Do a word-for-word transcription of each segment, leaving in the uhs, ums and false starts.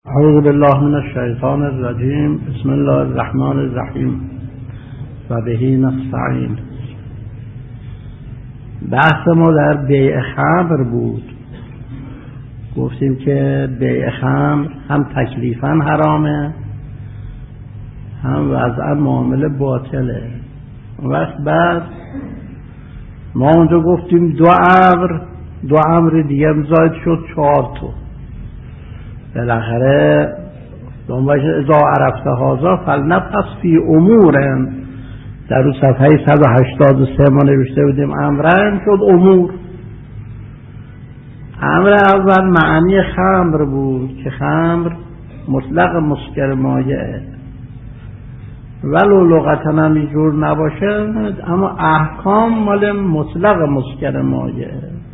اعوذ بالله من الشیطان الرجیم. بسم الله الرحمن الرحیم و بهی نستعین. بحث ما در بیع خمر بود. گفتیم که بیع خمر هم تکلیفاً حرامه، هم وضعاً معامله باطله. وقت بعد ما اونجا گفتیم دو امر دو امر دیگه زاید شد چهار تا. بالاخره دنبالش اذا عرفت هذا فلنبحث فی امور، در رو صفحه صد و هشتاد و سه ما نوشته بودیم امرن، شد امور. امر اول معنی خمر بود که خمر مطلق مسکر مایه، ولو لغتا هم اینجور نباشه اما احکام مال مطلق مسکر مایه.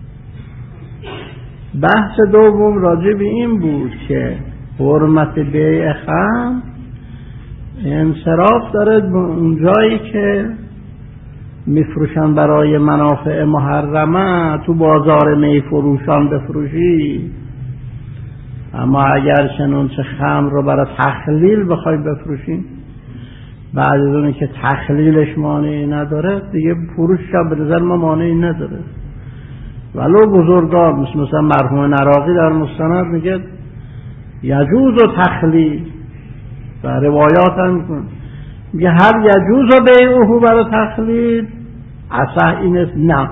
بحث دوم راجع به این بود که حرمت بیع خمر انصراف داره به اونجایی که میفروشن برای منافع محرمه، تو بازار می فروشان بفروشی. اما اگر چنانچه خمر رو برای تخلیل بخوای بفروشی، بعد از اونی که تخلیلش مانعی نداره دیگه فروشش به نظر ما مانعی نداره. ولو بزرگان مثل مثلا مرحوم نراقی در مستند میگه یجوز و تخلیل و روایات هم میگه هر یجوز و بیعه برای تخلیل اصح این است نه.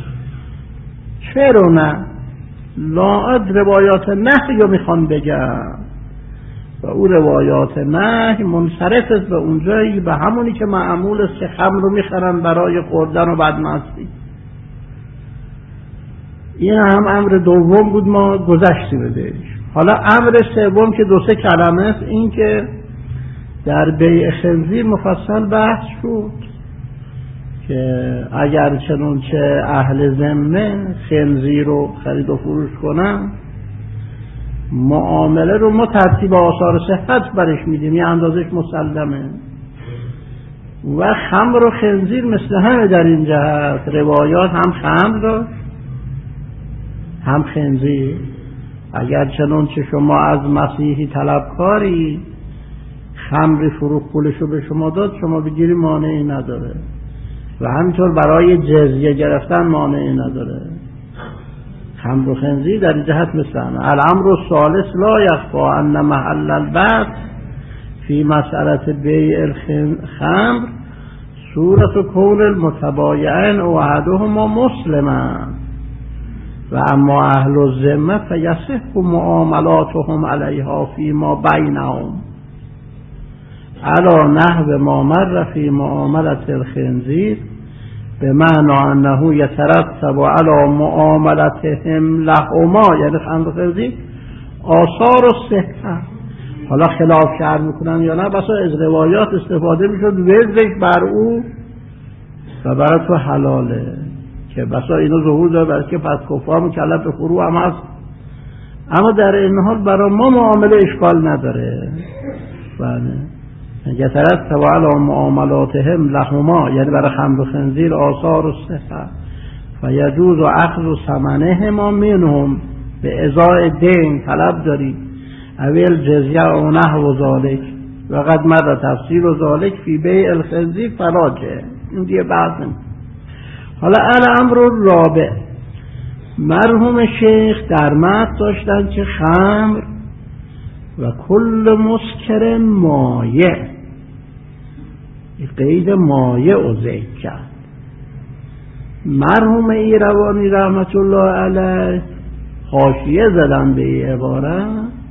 چرا نه؟ لاعد روایات نهی رو میخوان بگن و او روایات نهی منصرف است به اونجایی به همونی که معمول است که خمر رو میخرن برای خوردن و بدمستی. این هم امر دوم بود، ما گذشتیم بهش. حالا امر سوم که دو سه کلمه است، این که در بیع خنزیر مفصل بحث شد که اگر چنانچه اهل ذمه خنزیر رو خرید و فروش کنن، معامله رو ما ترتیب آثار صحت برش میدیم، یه اندازش مسلمه. و خمر و خنزیر مثل همه در این جهت، روایات هم خمر داشت هم خنزیر. اگر چنانچه شما از مسیحی طلبکاری خمر فروخ پولشو به شما داد، شما بگیری مانعی نداره، و همینطور برای جزیه گرفتن مانعی نداره. خمر و خنزیر در این جهت مثل همه. الامر الثالث لا یخفی ان محل البحث فی مسألة بیع الخمر صورت کون المتبایعین و احدهما مسلما و اما اهل الذمه فیصح معاملاتهم علیها فیما بینهم علی نحو ما مر فی معاملة الخنزیر بمعنی انه یترتب علی معاملتهم لهما، یعنی خمر و خنزیر آثار الصحه. حالا خلاف شرع میکنن یا نه، بسا از روایات استفاده میشد وزش بر او و برای تو حلاله، که بسا اینو ظهور داره برای که پس کفار مکلف به فروع هم هست. اما در این حال برای ما معامله اشکال نداره. بله، یترتب علی معاملاتهم لهما، یعنی برای خمر و خنزیر آثار الصحه فیجوز اخذ ثمنهما منهم به ازای دین، طلب داری اول جزیه و نحو ذالک و قد مر تفصیل و ذالک فی بیع الخنزیر فلاجه. این دیگه بعد نمی. حالا الامر الرابع، مرحوم شیخ در متن داشتن که خمر و کل مسکر مایع، قید مایع و ذکر کرد. مرحوم ایروانی رحمت الله علیه حاشیه زدن به این عبارت،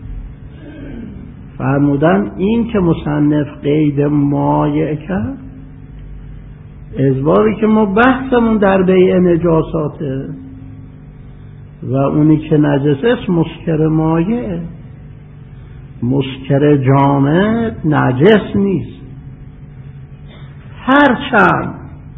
فرمودن این که مصنف قید مایع کرد از بابی که ما بحثمون در بیع نجاساته و اونی که نجس است مسکر مایع. مسکر جامد نجس نیست، هرچند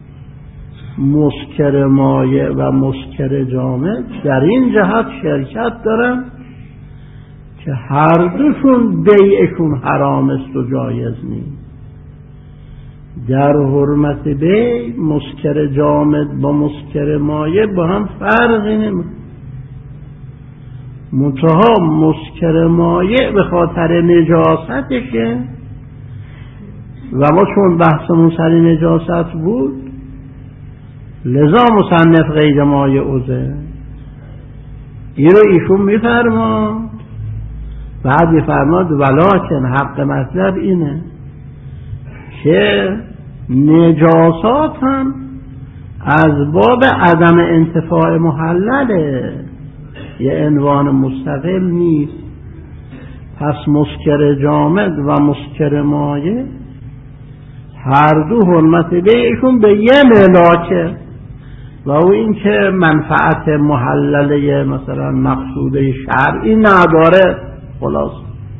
مسکر مایع و مسکر جامد در این جهت شرکت دارن که هر دوشون بیعشون حرام است و جایز نیست. در حرمت بیع مسکر جامد با مسکر مایع با هم فرقی نمیکنه. منتها مسکر مایع به خاطر نجاستشه و ما چون بحثمون سر نجاست بود لذا مصنف غیر مایع اوزه. این رو ایشون میفرما، بعد میفرماد ولکن حق مطلب اینه که نجاسات هم از باب عدم انتفاع محلله، یه عنوان مستقل نیست. پس مسکر جامد و مسکر مایع هر دو حرمت بیعشون به یه ملاکه و او این که منفعت محلله مثلا مقصوده شرعی نداره. خلاص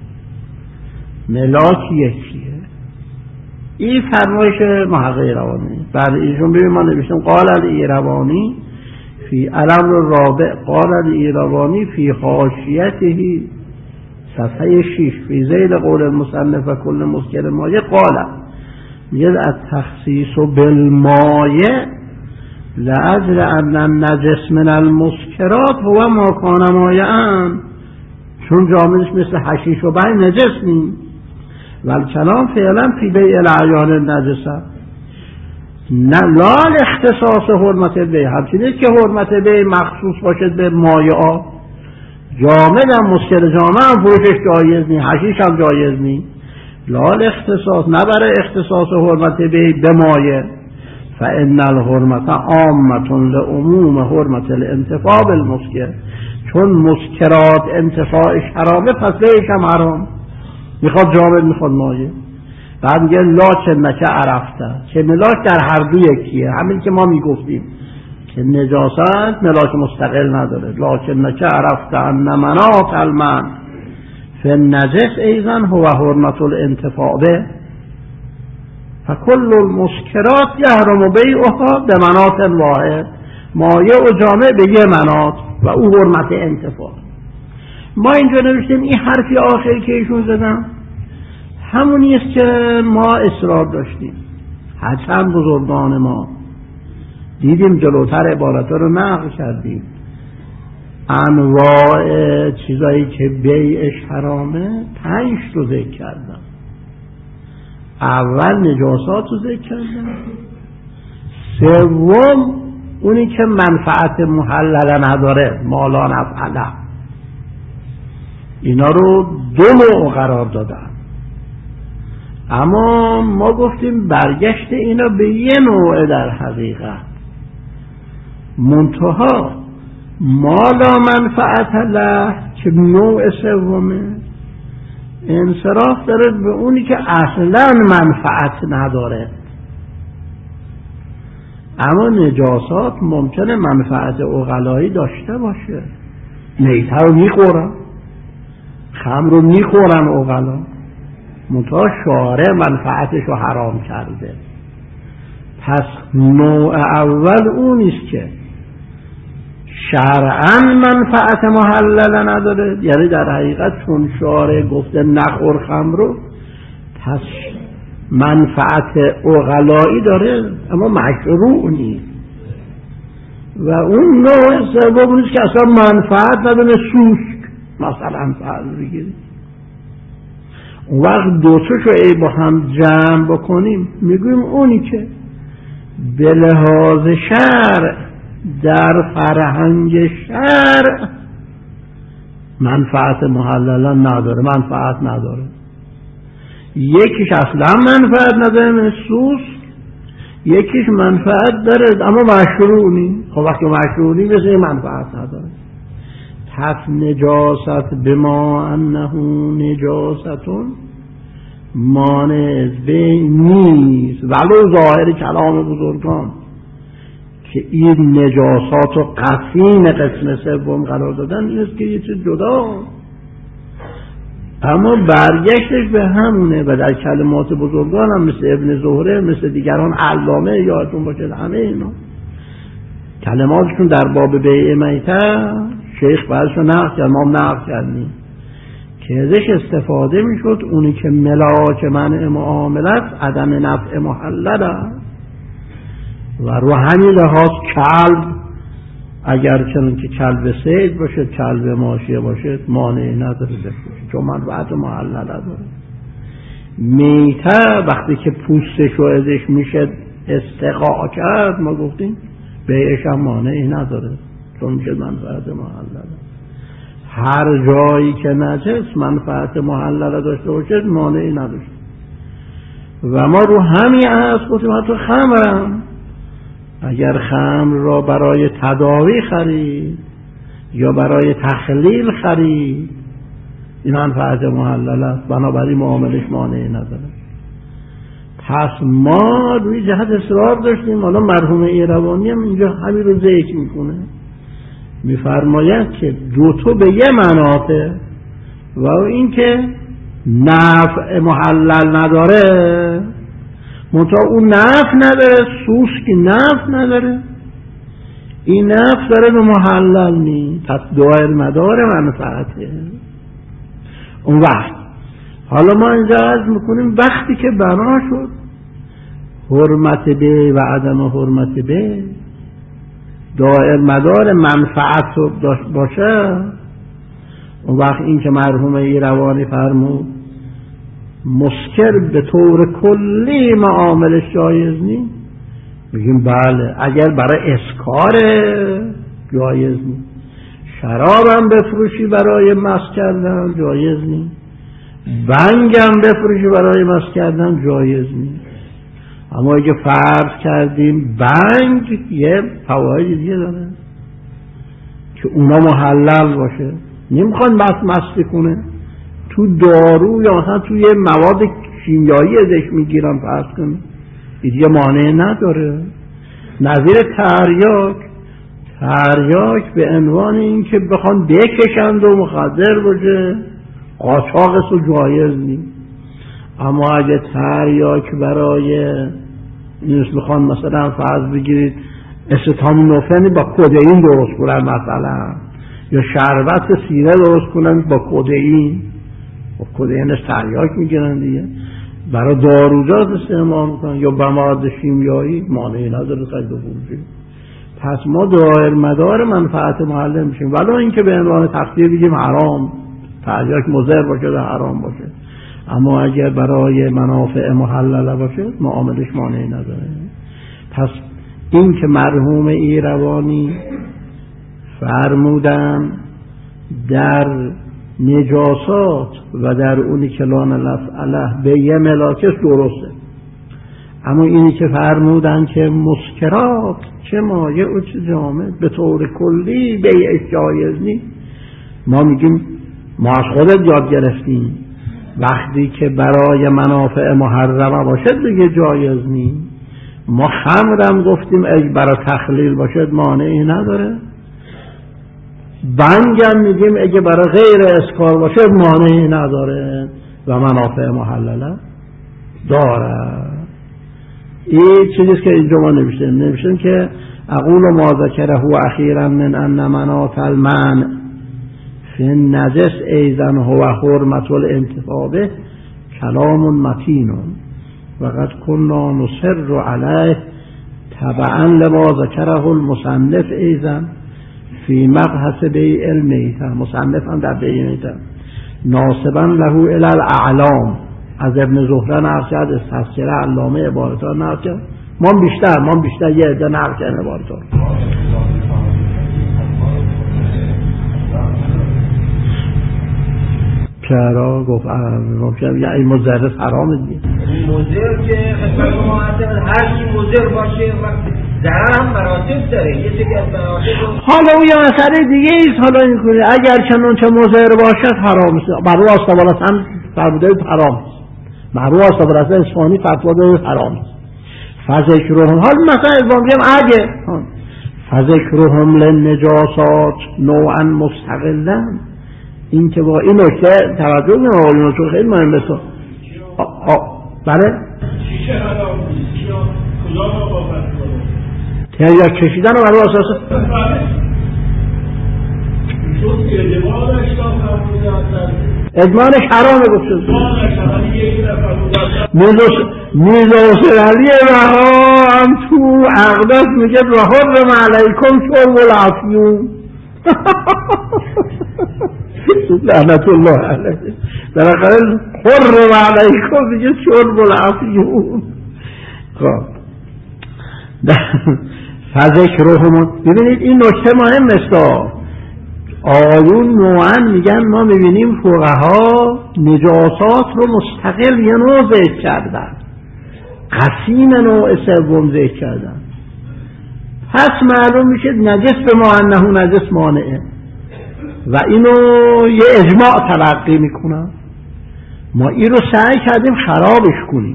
ملاک یکیه. این فرمایش محقق ایروانی. بعد ایشون ببین ما نوشتیم قال الایروانی فی الامر الرابع قال الایروانی فی حاشیته صفحه شش فی ذیل قول المصنف و کل مسکر مایع قال میگه التخصیص بالمایع لاجل ان النجس من المسکرات هو ما کان مایعا، چون جامدش مثل حشیش و بین نجس نیم والکلام فعلا فی بیع الاعیان النجسه نه لا اختصاص حرمت بیع. همچنین نیست که حرمت بیع مخصوص باشد به مایعات. جامد هم مسکر جامد هم فروشش جایز نی، حشیش هم جایز نی. لا اختصاص نه برای اختصاص حرمت بیع به مایع. فان الحرمت عامة لعموم حرمت الانتفاع بالمسکر، چون مسکرات انتفاعش حرامه پس بیعش هم حرام. میخواد جامد میخواد مایع. بعد میگه لاکن نکه عرفته که ملاک در هر دو یکیه، همین که ما میگفتیم که نجاست ملاک مستقل نداره. لاکن نکه عرفته ان مناط المن فالنجس ایضا هو حرمت الانتفاع به فکل المسکرات یحرم بیعها به مناط واحد، مایع و جامع به یه مناط و او حرمت انتفاع. ما اینجا نوشتیم این حرفی آخری که ایشون زدن همونی است که ما اصرار داشتیم. هرچند بزرگان ما دیدیم جلوتر عبارت رو نقل کردیم، انواع چیزایی که بیعش حرامه پنج رو ذکر کردم. اول نجاسات رو ذکر کردم، سوم اونی که منفعت محلله نداره مالا نفعله، اینا رو دو نوع قرار دادم. اما ما گفتیم برگشت اینا به یه نوع در حقیقت، منتها مالا منفعت له که نوع سومه انصراف داره به اونی که اصلا منفعت نداره. اما نجاسات ممکنه منفعت عقلایی داشته باشه. میته رو میخورن، خمر رو میخورن عقلا، منتها شارع منفعتش رو حرام کرده. پس نوع اول اونیست که شرعاً منفعت محلل نداره، یعنی در حقیقت چون شارع گفته نخور خمر رو پس منفعت عقلایی داره اما مشروع نیست. و اون نوع سوم نیست که اصلا منفعت نداره، سوسک مثلا فرض بگیرید. اون وقت دوتاشو ای با هم جمع بکنیم میگویم اونی که به لحاظ شرع در فرهنگ شرع منفعت محللا نداره، منفعت نداره. یکیش اصلا منفعت نداره مثل سوس، یکیش منفعت داره اما مشروع نیست. خب وقتی مشروع نیست مثل منفعت نداره. پس نجاست بما انه نجاستون مانع از بین نیست، ولو ظاهر کلام بزرگان که این نجاسات و قسیم قسم سوم قرار دادن این است که یه چیز جدا، اما برگشتش به همونه. و در کلمات بزرگان هم مثل ابن زهره مثل دیگران علامه یادتون باشه همه اینا کلماتشون در باب بیع میته شیخ بعدشو نقل کرد، ما هم نقل کردیم که ازش استفاده میشد اونی که ملاک منع معاملت عدم نفع محلل و رو همین لحاظ کلب اگر چنان که کلب صید باشه، کلب ماشیه باشه، مانعی نداره بفروشی، چون منفعت محلل نداره. میته وقتی که پوستش و ازش میشه استقاع کرد، ما گفتیم بیعش هم مانعی نداره، چون میشه منفعت محلل. هر جایی که نجس منفعت محلل داشته باشه مانعی نداشته. و ما رو همین هست گفتیم حتی خمرم، اگر خمر را برای تداوی خرید یا برای تخلیل خرید، این منفعت محلل است، بنابراین معاملش مانعی نداره. پس ما روی جهت اصرار داشتیم. حالا مرحوم ایروانی هم اینجا همین رو ذکر میکنه، میفرماید که دو تو به یه منافع، و این که نفع محلل نداره، منتها اون نفع نداره، سوسک نفع نداره، این نفع داره به محلل نی، پس دایر مدار منفعته. اون وقت حالا ما اینجا عرض میکنیم وقتی که بنا شد حرمت به و عدم حرمت به دایر مدار منفعت باشه، اون وقت این که مرحوم ایروانی فرمود مسکر به طور کلی معاملش جایز نیست، میگیم بله، اگر برای اسکار جایز نیست. شرابم بفروشی برای مست کردن جایز نیست، بنگم بفروشی برای مست کردن جایز نیست. اما اگه فرض کردیم بنگ یه فواید دیگه داره که اونا محلل باشه، نمیخوان بس مستی کنه، تو دارو یا مثلا توی مواد شیمیایی ازش میگیرن، فرض کنه دیگه مانع نداره. نظیر تریاک، تریاک به عنوان این که بخوان بکشند و مخدر باشه، قاچاقش رو جایز نیست. اما اگه تریاک برای نیست میخوان مثلا فرض بگیرید استامینوفن با کدئین درست کنن مثلا، یا شربت سیره درست کنن با کدئین، با کدئینش تریاک میگیرن دیگه، برای داروجات استعمال میکنن، یا با مواد شیمیایی، مانعی نداره خرید و فروشی. پس ما دایر مدار منفعت محلل میشیم، ولو اینکه به عنوان تقدیر بگیم حرام، تریاک مضر باشه و حرام باشه، اما اگر برای منافع محلل باشه معاملش مانعی نداره. پس این که مرحوم ایروانی فرمودن در نجاسات و در اونی که لا نفعله به یه ملاکش درسته، اما اینی که فرمودن که مسکرات چه مایع و چه جامد به طور کلی بیعش جایز نیست، ما میگیم ما از خودت یاد گرفتیم وقتی که برای منافع محرمه باشد دیگه جایز نیست. ما خمرم گفتیم اگه برای تخلیل باشد مانعی نداره، بنگم میگیم اگه برای غیر اسکار باشد مانعی نداره و منافع محلله داره. این چیزیست که اینجا ما نوشتیم نوشتیم که اقول ما ذکره اخیرا من ان مناط المنع فی النجس ایضا هو حرمت الانتفاع به کلام متین و قد کنا نصر علیه تبعا لما ذکره المصنف ایضا فی مبحث بیع المیته، مصنف هم در بیع میته ناسبا له الی الاعلام از ابن زهره نقل کرد، از تفسیر علامه عبارتها نقل کرد، ما بیشتر ما بیشتر یه عده نقل کرد عبارتها. چرا گفت ممکن یا این مضر حرامه دیگه، مضر که خدمت ما هر چی مضر باشه ضرر هم مراتب داره، یه چیزی از مراتب. حالا اون یه مسئله دیگه ایست، حالا این کنه اگر چنان چه مضر باشد حرام است، برای آستوالت هم فرموده حرام است، برای آستوالت اصفهانی فرموده حرام است. فذکرهم، حال مثلا ازوان بگم اگه فذکرهم للنجاسات نوعا مستقلا، این که با این نکته توجه کنیم آقایون، چون خیلی مهمه. تو بله شیشه حرام نیست یا کجا ما بابت کنیم یا کشیدن رو برای اساس چون ادمانش را فرموده هستند ادمانش حرامه گفته ادمانش همه یک نفر میرزا علی بها هم تو اقدس میگه و حرم علیکم شرب العفیون لعنت الله علیه در آخر حرم علیکم میگه شرب العفیون. خب فذکرهم، ببینید این نکته مهم است. آیون نوعا میگن ما میبینیم فقها نجاسات رو مستقل یه نوع ذکر کردن، قسیم نوع سوم ذکر کردن. پس معلوم میشه نجس به ما انه نجس مانعه و اینو یه اجماع تلقی میکنن. ما این رو سعی کردیم خرابش کنیم،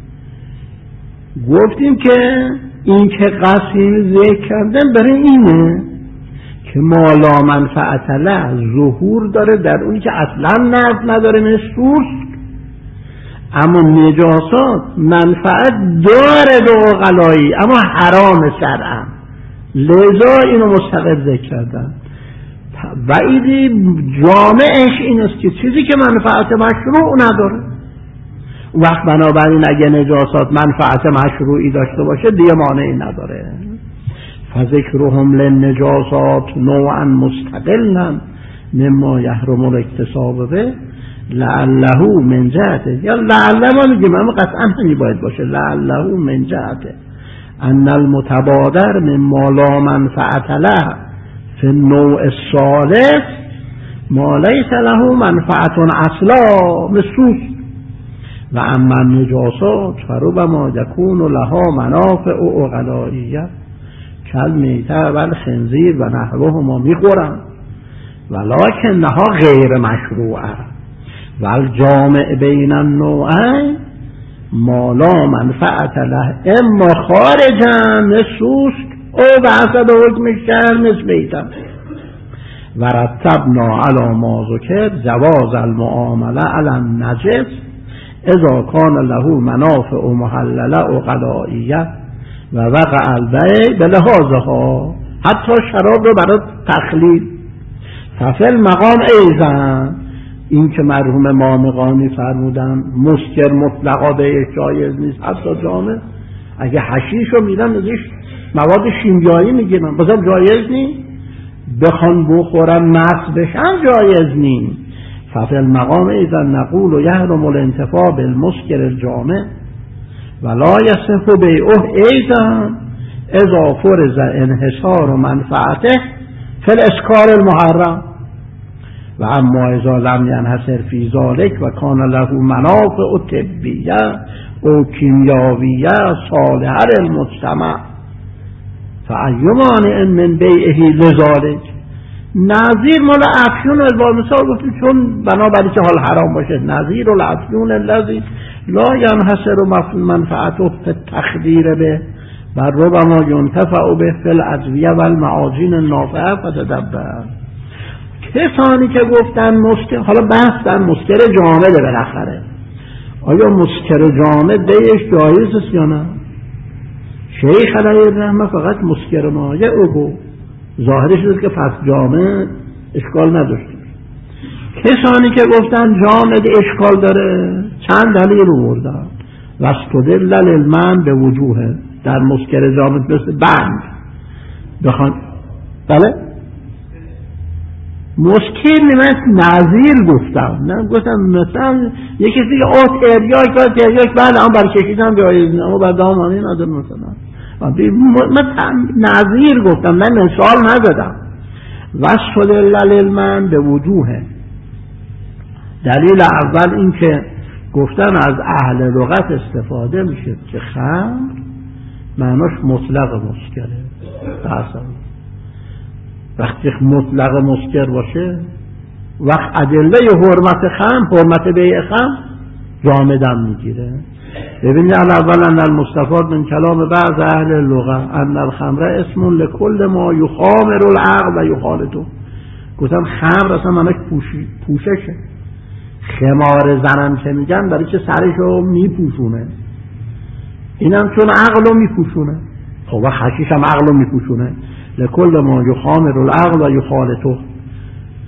گفتیم که این که قسیم ذکر کردن برای اینه که ما لا منفعت له ظهور داره در اونی که اصلا نفع نداره من سوست، اما نجاسات منفعت داره به عقلایی اما حرام شرعا، لذا اینو مستقل ذکر کردن. و ایدی جامعش این است که چیزی که منفعت مشروع نداره، وقت بنابراین اگه نجاسات منفعت مشروعی داشته باشه دیگه مانعی نداره. فذکرهم للنجاسات نوعا مستقلا مما یحرم الاکتساب به لعله من جهته، یا لعله ما میگیم اما قطعا همی باید باشه لعله من جهته ان المتبادر مما لا منفعت له فی النوع الثالث ما لیس له منفعت اصلا مسوس و اما النجاسات فربما یکون لها منافع عقلائیه کالمیته و الخنزیر و نحوهما میخورن ولکنها غیر مشروعه و الجامع بین النوعین ما لا منفعت له اما خارجا نسوست او بحثد حکم شهر نسبیتا و رتبنا علی ما ذکر جواز المعامله علی النجس اذا کان له منافع محلله عقلائیه و وقع البیع به لحاظها، حتی شراب رو برای تخلیل. ففل مقام ایزن این که مرحوم مامقانی فرمودن مسکر مطلقا به جایز نیست، حتی جامع اگه حشیش رو میدن ازش مواد شیمیایی میگیرن بازم جایز نیست، بخوان بخورن مست بشن جایز نیست. ففل مقام ایزن نقول و یحرم الانتفاع بالمسکر الجامع ولا یصح بیعه ایضا اذا فرض انحصار منفعته فی الاسکار المحرم و اما اذا لم ینحصر فی ذلک و کان له منافع طبیه او کیمیاویه صالحه للمجتمع فای مانع من بیعه لذلک. نظیر مال افیون و مثال گفتیم چون بنابراین که حال حرام باشه، نظیر الافیون الذی لا ینحصر منفعته فی التخدیر به و ربما ینتفع به فی الادویه و المعاجین النافعه فتدبر. کسانی که گفتن مسکر، حالا بحث در مسکر جامده بالاخره، آیا مسکر جامد دیش جایز است یا نه؟ شیخ علیه الرحمه فقط مسکر مایع او ظاهرش است که پس جامد اشکال نداشته. کسانی که گفتن جامد اشکال داره چند دلیل آوردن و استدل للمنع به وجوه در مسکر جامد مثل بند بخوان. بله مسکر من نظیر گفتم، نه گفتم مثلا یکی دیگه آت تریاک و تریاک بله هم برای کشیدم جایز نه اما بعد دامانی نداره مثلا من نظیر گفتم نه مثال ندادم. و استدل للمنع به وجوه، دلیل اول این که گفتن از اهل لغت استفاده میشه که خمر معناش مطلق مسکره، اصلا وقتی مطلق مسکر باشه وقت ادله حرمت خمر حرمت بیع خمر جامدم میگیره. ببینید اول ان المستفاد من کلام بعض اهل لغت ان الخمر اسم لكل ما یخامر العقل و یخالطه. گفتم خمر اصلا معناش پوششه، خمار زنم که میگن برای که سرشو میپوشونه، اینم چون عقلو میپوشونه. خب حشیش هم عقلو میپوشونه. لکل ما یخامر العقل و یخالطه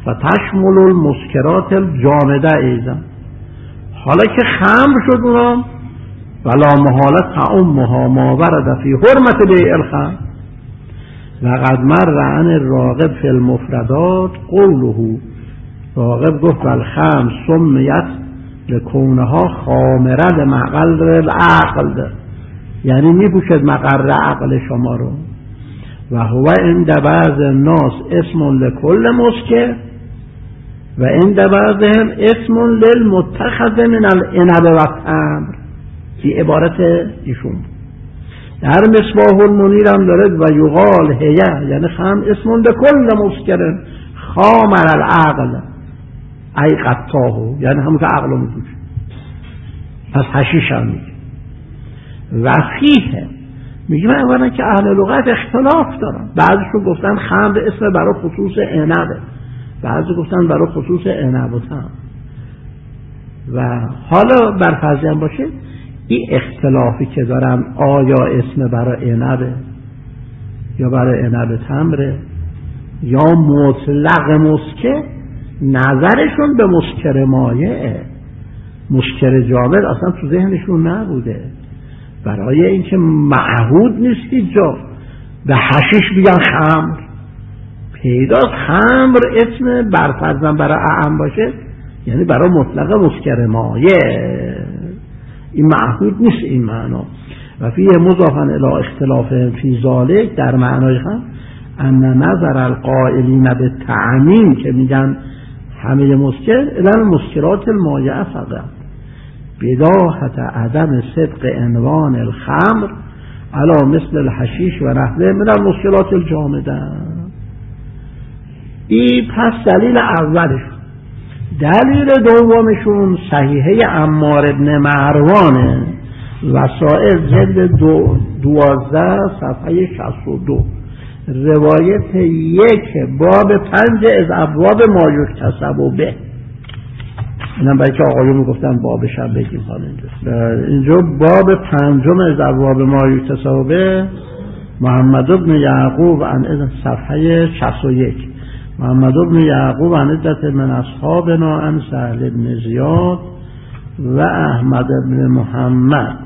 و تشمل المسکرات الجامده ایضا. حالا که خمر شد اونا ولا محالت تعمها ما ورد فی حرمت بیع الخمر و قد مر عن الراغب فی المفردات قوله. راغب گفت والخمر سمیت لکونها خامره لمقر العقل، یعنی میپوشد مقر عقل شما رو. و هو عند بعض الناس اسم لکل مسکر و عند بعضهم اسم للمتخذ من العنب و التمر. این عبارت ایشون در مصباح المنیر هم دارد و یقال هیه، یعنی خمر اسم لکل مسکر خامر العقل ای قطاهو، یعنی همون که عقل رو میپوشه. پس حشیش هم میگه. و فیه میگه من اولا که اهل لغت اختلاف دارن، بعضیشون گفتن خمر اسم برای خصوص عنبه، بعضی گفتن برای خصوص عنب و تمر. و حالا بر فرض هم باشه این اختلافی که دارن آیا اسم برای عنبه یا برای عنب تمره یا مطلق مسکر، نظرشون به مسکر مایه، مسکر جامد اصلا تو ذهنشون نبوده. برای اینکه معهود نیستی جا به حشیش بیان خمر، پیداست خمر اسم برفرزن برای اعم باشه یعنی برای مطلق مسکر مایه، این معهود نیست این معنا. و فیه مضافا الی اختلاف فی ذالک، در معنای هم ان نظر القائلین به تعمیم که میگن همه مسکر الان مسکرات المایه فقط بداهت عدم صدق عنوان الخمر علا مثل الحشیش و نحوه من المسکرات الجامده. این پس دلیل اولشون. دلیل دومشون صحیحه عمار ابن مروانه، وسائل جلد دو دوازده صفحه شصت و دو، روایت یک باب پنج از ابواب ما یکتسب به. اینم برای که آقایون میگفتن بابش هم بگیم. حالا اینجا اینجا باب پنجم از ابواب ما یکتسب به، محمد ابن یعقوب عن صفحه شصت و یک، محمد ابن یعقوب عن عدت من اصحابنا عن سهل بن زیاد و احمد ابن محمد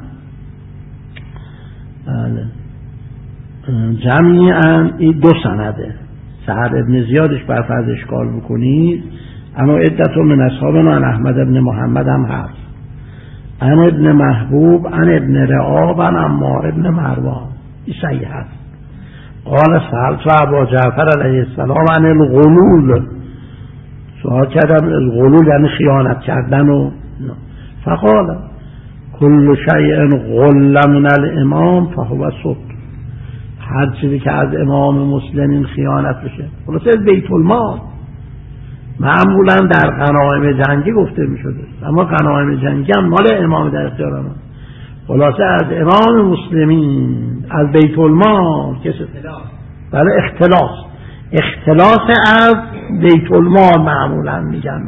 جمعیاً. این دو سنده، سهل ابن زیادش بر فرض اشکال بکنید، اما عدت من اصحابنا عن احمد ابن محمد هم هست، عن ابن محبوب عن ابن رعاب عن عمار ابن مروان. این صحیح هست. قال سألت ابا جعفر علیه السلام عن الغلول، سوال کردم الغلول یعنی خیانت کردن و فقال کل شیء غل من الامام فهو صد، هر چیزی که از امام مسلمین خیانت بشه، خلاصه بیت المال معمولا در غنایم جنگی گفته می شده، اما غنایم جنگی هم مال امام در اختیار ما، خلاصه از امام مسلمین از بیت المال کسی برای اختلاس اختلاس از بیت المال معمولا میگن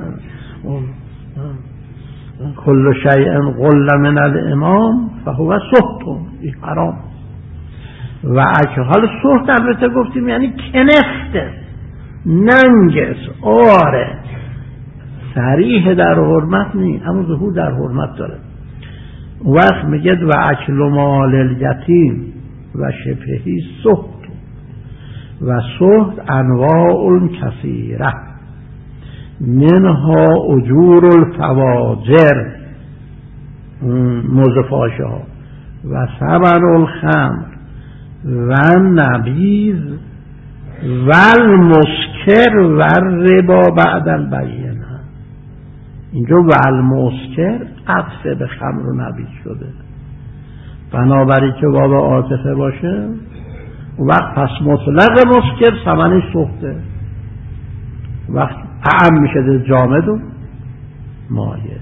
کل شیء غل من الامام فهو سحت، این حرام. و اگه حال سحت البته گفتیم یعنی کنفته، ننجس، آره، صریح در حرمت نیست اما ظهور در حرمت داره. وقت میگه و اکل مال الیتیم و شبهی سحت و سحت انواع کثیره منها اجور الفواجر مزفاشه ها و ثمن الخمر و نبیذ و المسکر و ربا بعد البینه. اینجا و المسکر عطف به خمر و نبیذ شده، بنابراین که باب عاطفه باشه وقت پس مطلق مسکر ثمنش سخته، وقت اعم میشه جامد و مایه.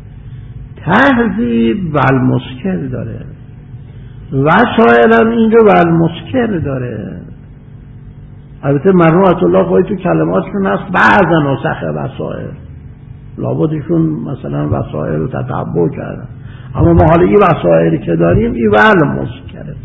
تهذیب و المسکر داره، وسائل هم اینجا و المسکر داره. البته مرحوم آیت الله خواهی تو کلماتشون هست بعضا نسخ وسائل، لابدشون مثلا وسائل رو تتبع کردن، اما ما حالا این وسائلی که داریم این و المسکره،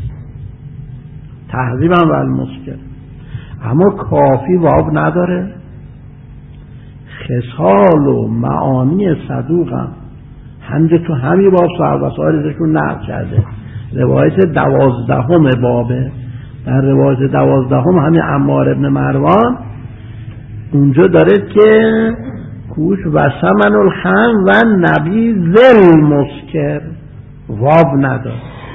تهذیب هم و المسکر، اما کافی واب نداره، خصال و معانی صدوق هم همجا تو همی باب صاحب وسائل ازشون نقل کرده. روایت دوازدهم بابه، در روایت دوازدهم همین عمار ابن مروان اونجا داره که کوش و سمن الخم و نبی ذل مسکر، واب نداره،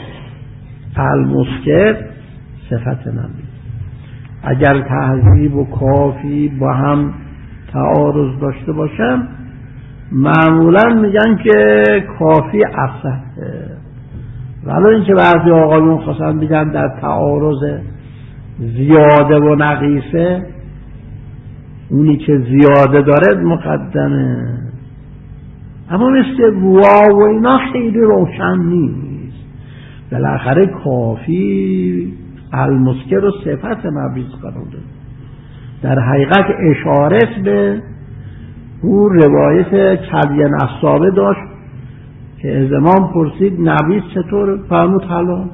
المسکر صفت نبی. اگر تهذیب و کافی با هم تعارض داشته باشن معمولا میگن که کافی اصحه، ولی اینکه بعضی آقایون خواستن بگن در تعارض زیاده و نقیصه، اونی که زیاده داره مقدمه. اما مثل واو و اینا خیلی روشن نیست. بالاخره کافی المسکر و صفت مبریز قراره. در حقیقت اشارت به اون روایت کلیه نصابه داشت که از امام پرسید نبیذ چطور؟ فرمود حلال.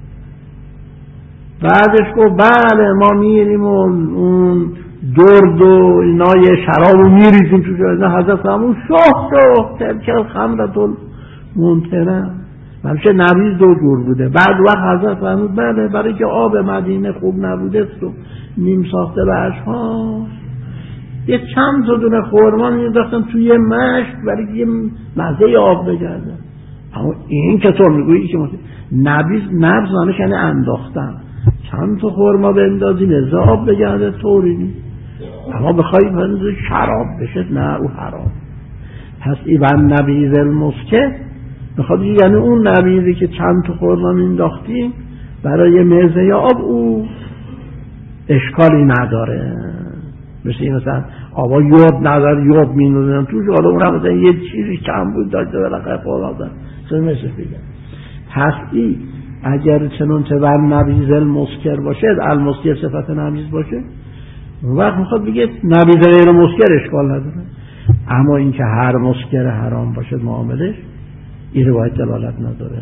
بعدش گفت بله ما میریم و اون درد و اینا یه شراب رو میریزیم تو جایزه. حضرت فرمود شاه شاه تلکل خمرت المنتنه، همشه نبیذ دو جور بوده. بعد وقت حضرت فرمود بله برای که آب مدینه خوب نبوده است و نیم ساخته به اشخاص یه چند تا دونه خورما می‌انداختن توی یه مشت برای یه مزه آب بگردن. اما این که تو میگویی که نبیذ نبض معنیش یعنی انداختن، چند تا خورما بندازی لذا آب بگرده طوری نیست. اما بخوایی بندازی شراب بشه نه، او حرام. پس ایوان نبیذ المسکر بخواد یعنی اون نبیذی که چند تا خورما مینداختیم برای مزه یا آب او اشکالی نداره. مثل مثلا آبا یود نداره، یود میندازن توش، حالا اون مثلا یه چیزی کم بود داشته بالاخره خوردن چون مثل بگم. پس این اگر چنون تبر نبیذ المسکر باشه، المسکر صفت نبیذ باشه، اون وقت میخواد بگه نبیذ غیر مسکر اشکال نداره. اما اینکه هر مسکر حرام باشه معاملش، این روایت دلالت نداره.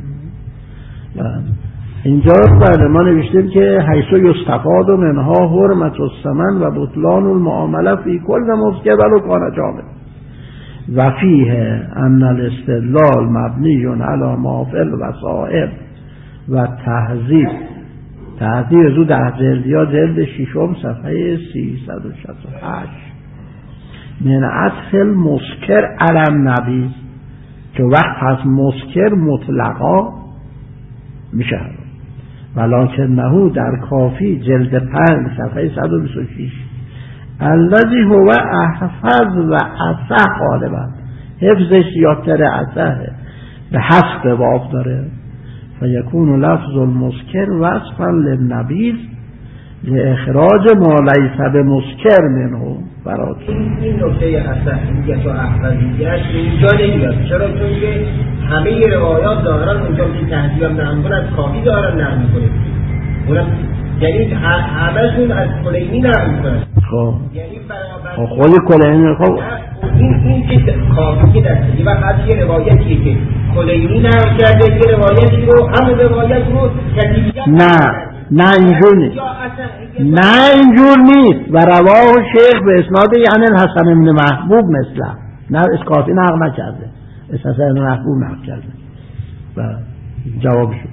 اینجا بله ما نوشتیم که حیث یستفاد منها حرمت الثمن و بطلان المعامله فی کل مسکر ولو کان جامد و فیه ان الاستدلال مبنی علی ما فی الوسائل و تهذیب. تهذیب زود ده جلدی ها جلد ششم صفحه سیصد و شصت و هشت من عطف المسکر علی النبیذ، که وقت از مسکر مطلقا میشه، ولکنه در کافی جلد پنج صفحه صد و بیست و شش الذی هو احفظ و اصح غالبا، حفظش زیادتر اصحه، به حسب باب داره. فیکون لفظ المسکر وصفا للنبیذ لاخراج ما لیس بمسکر منه. برات این نکته اصح میگه تو احفظیش اینجا نمیاد. چرا؟ چون که همه روایات دارن اونجا که تهذیب هم نقل از کافی دارن نقل میکنه، اونم یعنی همه‌شون از کلینی نقل میکنن. خب یعنی خب خود کلینی خب این این که کافی که دستی و از یه روایتی که کلینی نقل کرده یه روایتی رو همه روایت رو کتیبیت نه نه اینجور نیست، نه اینجور نیست. و رواه شیخ به اسناد یعنی الحسن بن محبوب مثلا، نه اسقاطی نقل نکرده، اسحسن بن محبوب نقل کرده. و جواب شد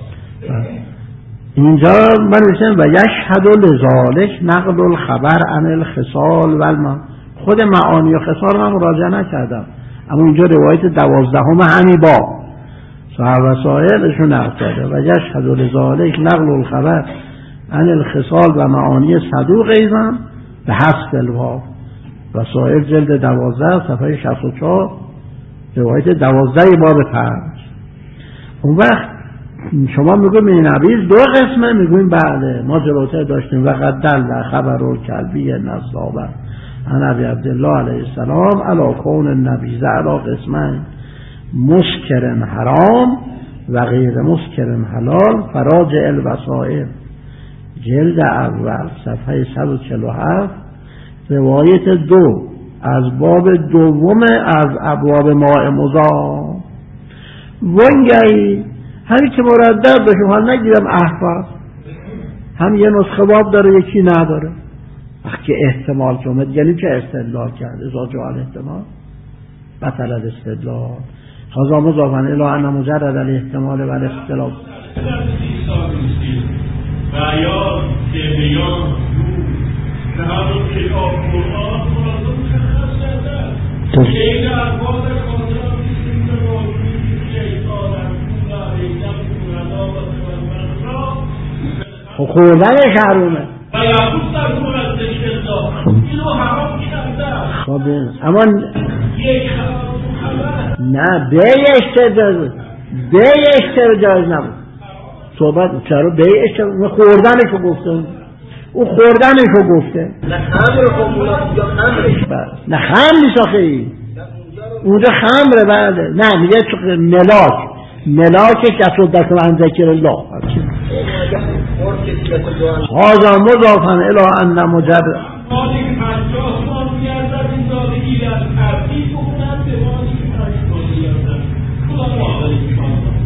اینجا من میگم و یشهد لذالک نقل الخبر عن الخصال و الم. خود معانی و خصال من مراجعه نکردم، اما اینجا روایت دوازدهم همی باب صاحب وسائلشون نقل کرده و یشهد لذالک نقل الخبر عن الخصال و معانی صدوق ایضا به حسب الباب. وسائل جلد دوازده صفحه شصت و چهار روایت دوازده باب پنج. اون وقت شما میگویم این نبیذ دو قسمه، میگویم بله ما جلوتر داشتیم وقت دل خبر و کلبی نصابه عن ابی عبدالله علیه السلام علی کون النبیذ علی قسمین مسکر حرام و غیر مسکر حلال فراجع الوسائل جلد اول صفحه صد و چهل و هفت روایت دو از باب دوم از ابواب ماء مضاف. وانگهی همین که مردد به شما نگیرم احفظ هم یه نسخه باب داره یکی نداره، وقتی احتمال که اومد یعنی که استدلال کرد ازا جعل احتمال بطل الاستدلال هذا مضافا الی ان مجرد الاحتمال و الاختلاف و یا که بیان که همون کتاب قرآن مرادم مشخص کرده که این ارباب خاطر میشیم به واجبی که آدم کلا ریدم کلا و تبرمن را خب خوردنش حرومه و یعقوب در مورد استدلال اینو حرام کرده خب اما یک حرام خبر نه به استدلال به استدلال نبود صحبت چرا به استدلال خوردنشو گفته او خوردنشو گفته نه خمر خب اونا یا خمرش نه خمر نیست آخه اونجا خمره بله نه میگه ملاک ملاکش دست دست من ذکر الله هذا مضافا الی ان مجرد مالی که پنجاه سال میگردد این زادگی از ترتیب بکنند به مالی که پنجاه سال میگردد خدا مالی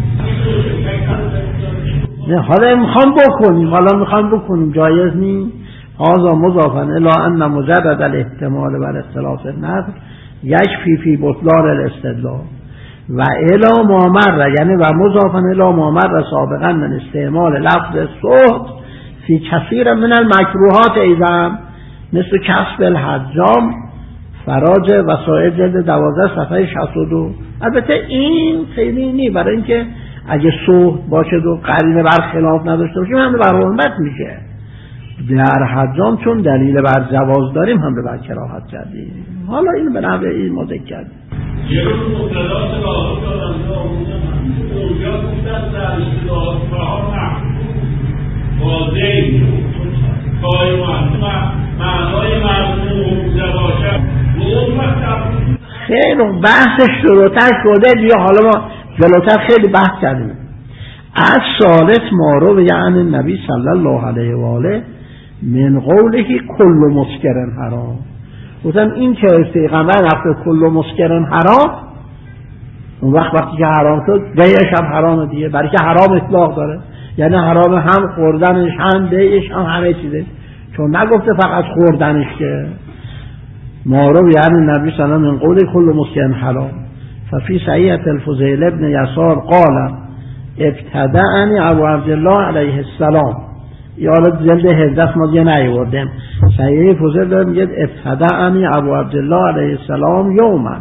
نه حالا میخوام بکنیم حالا میخوام بکنیم جایز نیست هذا مضافا الی ان مجرد الاحتمال و الاختلاف النظر یکفی فی بطلان الاستدلال و الی ما مر یعنی و مضافا الی ما مر سابقا من استعمال لفظ صحت فی کثیر من المکروهات ایضا مثل کسب الحجام فراج وسائل جلد دوازده صفحه شصت و دو. البته این خیلی نی برای اینکه اگه صحت باشه و قرینه بر خلاف نداشته باشیم هم بر حرمت میشه در حجام چون دلیل بر جواز داریم هم بر کراهت کردیم حالا این به نحوه این ما ذکر کردیم یه روز مقتدات راهو دارم اونجا گفتن در اصطلاحات بها محکوم واضحی کاری معنای مرموم زباشت و اون وقت خیلی بحثش جلوتر شده دیگه حالا ما جلوتر خیلی بحث کردیم از ثالث مارو یعنی نبی صلی الله علیه و آله من قوله کل مسکر حرام گفتم این که پیغمبر رفته کل مسکر حرام اون وقت وقتی که حرام شد بیعش هم حرام دیگه برای که حرام اطلاق داره یعنی حرام هم خوردنش هم بیعش هم همه چیزش چون نگفته فقط خوردنش که مارو یعنی نبی صلی الله علیه و آله من قوله کل مسکر حرام ففي صحيح الفضيل ابن يسار قال ابتدأني ابو عبدالله علیه السلام یاد جلد هفده ما دیگه نیاوردیم صحیح فضیل میگه ابتدأني ابو عبدالله علیه السلام یوما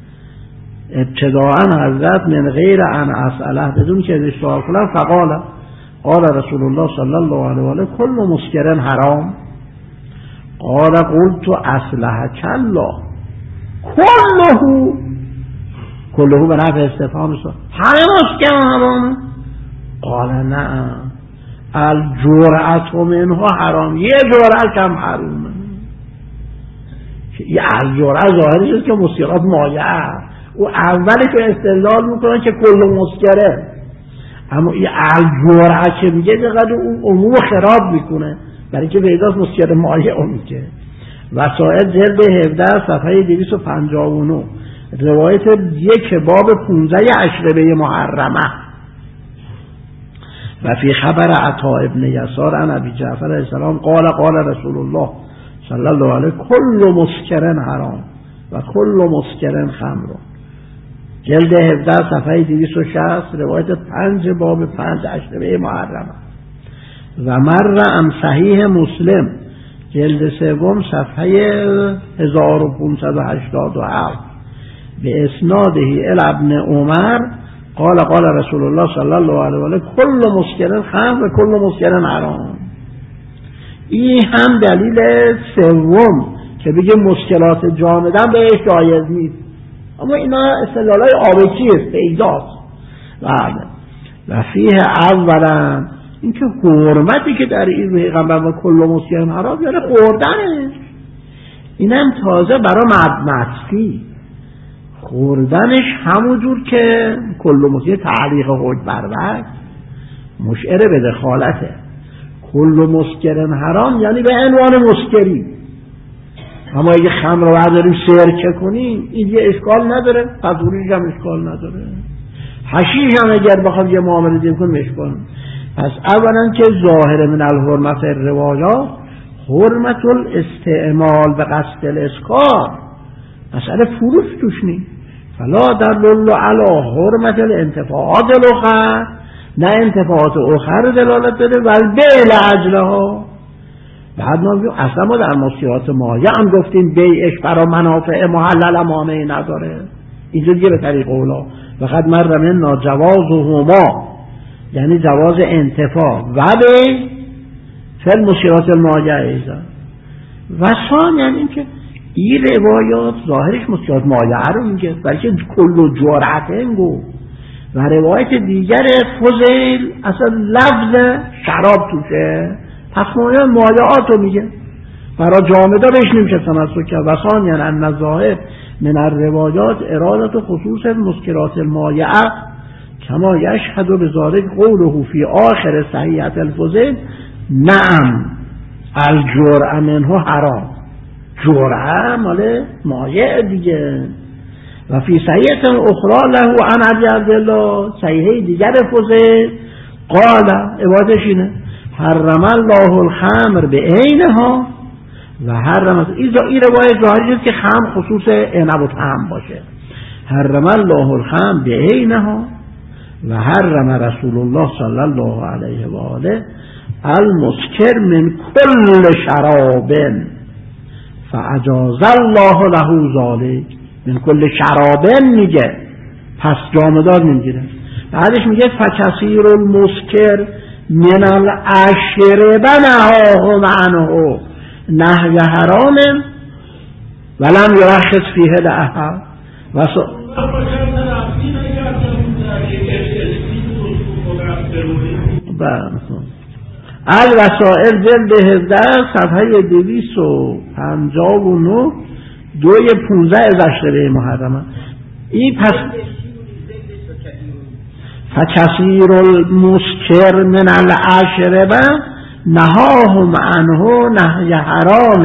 ابتداءً حضرت من غیر ان اسأله بدون که ازش سوال کنم فقال قال رسول الله صلی الله علیه و آله کل مسکر حرام قال قلت اصلحك الله كله كله به نفع استفهام است همه مسکر حرام قال نه الجرعت منها حرام یه جرعت کم حرومه یه الجرعت ظاهرش است که مسکرات مایه او اولی که استدلال میکنن که کل مسکره اما یه الجرعت که میگه دقیقا اون عموم خراب میکنه برای که پیداست مسکر مایه اون میگه وسائل جلد هفده صفحه دویست و پنجاه و نه روایت یک باب پونزده اشربه محرمه و فی خبر عطا ابن یسار عن ابی جعفر علیه السلام قال قال رسول الله صلی الله علیه کل مسکر حرام و کل مسکر خمر جلد هفده صفحه دویست و شصت روایت پنج باب پنج اشربه محرمه و مر ام صحیح مسلم جلد سوم صفحه هزار و پانصد و هشتاد و هفت به اسناده الی ابن عمر قال قال رسول الله صلی الله علیه و آله کل مسکر خمر و کل مسکر حرام. این هم دلیل سوم که بگه مسکرات جامدن بهش جایز نیست اما اینا استدلالای آبکی است پیداست و فیه اولا اینکه حرمتی که در این پیغمبر و کل مسکر حرام یعنی خوردنش اینم تازه برای مدمتی خوردنش همونجور که کل مسکر تعلیق حج بر وجه مشعر به دخالته کل مسکر حرام یعنی به عنوان مسکری اما اگه خمر رو برداریم سرکه کنیم این یه اشکال نداره پذوریش هم اشکال نداره حشیش هم اگر بخوام یه معامله دیم کنیم اشکال. پس اولا که ظاهر من الحرمت روایات حرمت الاستعمال به قصد الاسکار، مسئله فروش توش نیست. فلا دلل علی حرمت الانتفاعات الاخر، نه انتفاعات اخر دلالت بده ولی بیع لاجلها. بعد ما بگیم اصلا ما در مسکرات مایع هم گفتیم بیعش برای منافع محلل مانعی نداره. اینجا دیگه به طریق اولا فقط مر منا جواز هما، یعنی جواز انتفاع و بیع فی مسکرات المایع ایضا. و ثانیا یعنی اینکه این روایات ظاهرش مسکرات مایع رو میگه، بلکه کل جرعتین گو. و روایت دیگر فضیل اصلا لفظ شراب توشه، پس مایع مایعات رو میگه، برای جامده بهش نمیشه تمسک کرد. و ثانیا ان الظاهر من الروایات ارادت خصوص مسکرات المایع کما یشهد بذلک قوله فی آخر صحیحة الفضیل نعم الجرعه منه حرام. جرعه مال مایع دیگه. و فی صحیحة اخرى له عن ابی عبدالله، صحیحه دیگر فضیل قال عبادش اینه حرم الله الخمر به عینها و حرم، این روایت ظاهری که خمر خصوص عنب و طعم باشه. حرم الله الخمر به عینها و حرم رسول الله صلی الله علیه و آله المسکر من کل شراب فاجاز الله له ذلک. من کل شراب میگه، پس جامدار نمیگیره. بعدش میگه فکثیر المسکر من الاشربه نهاهم عنه نهی حرام ولم یرخص فیه لأحد. و الوسائل جلد هفده صفحه دویست و پنجاه و نه دوی پونزه از اشربه محرمه. این پس فکثیر المسکر من الاشربه نهاهم عنه نهی حرام.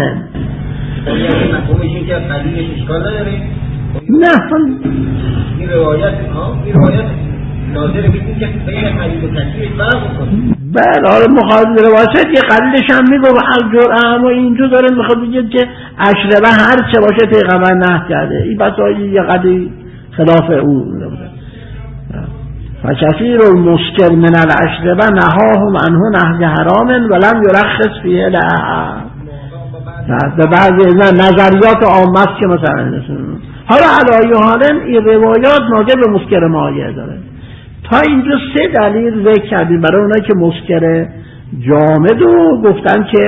نه این روایت ها این روایت ناظر میگه که بین قلیل و کثیر فرق کنه. بله آره مخالف روایت یه قلیلش هم میگه الجرعه، اما اینجا داره میخواد بگه که اشربه هر چه باشه پیغمبر نهی کرده. این بسایی یه قدری خلاف او بوده. فکثیر المسکر من الاشربه نهاهم عنه نهی حرام ولم یرخص فیه لأحد. به بعضی نظریات عامه که مثلا حالا علایه حالا این روایات ناظر به مسکر مایع داره. تا اینجا سه دلیل ذکر کردیم برای اونایی که مسکر جامد و گفتن که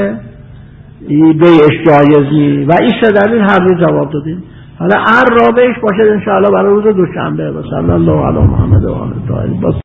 بیعش جایزی و این سه دلیل هر رو جواب دادیم. حالا عرابهش باشد انشاءالله برای روز دوشنبه. و صلی الله علی محمد و آله الطاهرین.